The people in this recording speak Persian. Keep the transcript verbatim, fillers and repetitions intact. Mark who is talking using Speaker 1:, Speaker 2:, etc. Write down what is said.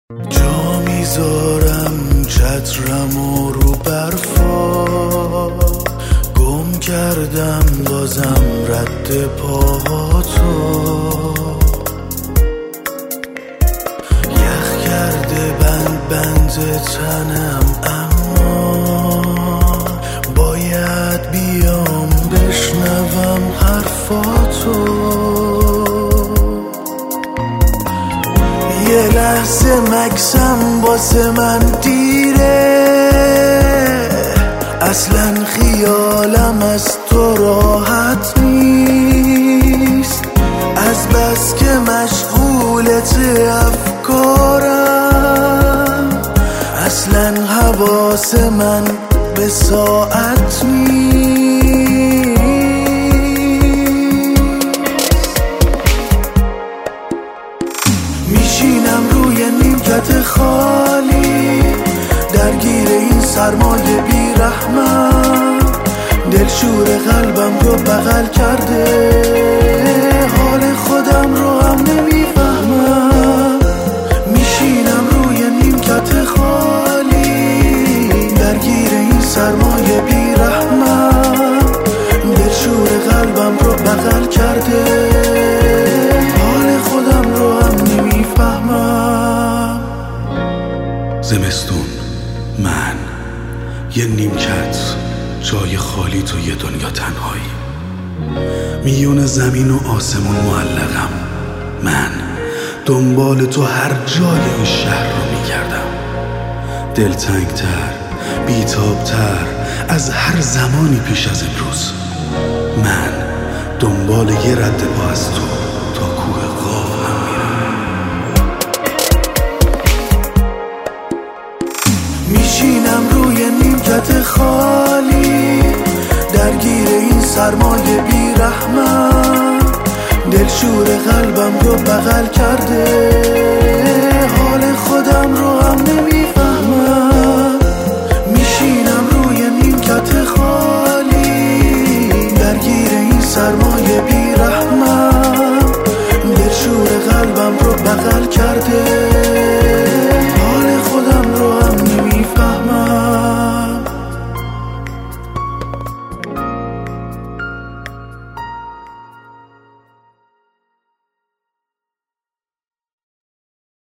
Speaker 1: جا میذارم چترم و رو برفا، گم کردم بازم رد پاهاتو، یخ کرده بند بند تنم، اما باید بیام بشنوم حرفاتو. یه لحظه مکسم واسه من دیره، اصلا خیالم از تو راحت نیست، از بس که مشغولت افکارم، اصلا حواس من به ساعت نیست. میشینم روی نیمکت خالی، درگیر این سرمایه بیرحمم، دلشور قلبم رو بغل کرده، حال خودم رو هم نمیفهمم. میشینم روی نیمکت خالی، درگیر این سرمایه بیرحمم، دلشور قلبم رو بغل کرده، حال خودم رو هم نمیفهمم.
Speaker 2: زمستون، من یه نیمکت، جای خالی تو یه دنیا تنهایی، میون زمین و آسمون معلقم، من دنبال تو هر جای این شهر رو میگردم، دلتنگتر، بیتابتر از هر زمانی پیش از امروز، من دنبال یه رد پا از تو تا کوه قاف هم میرم.
Speaker 1: میشینم روی نیمکت خالی، درگیر این سرمایه بیرحمم، دلشور قلبم رو بغل کرده، حال خودم رو هم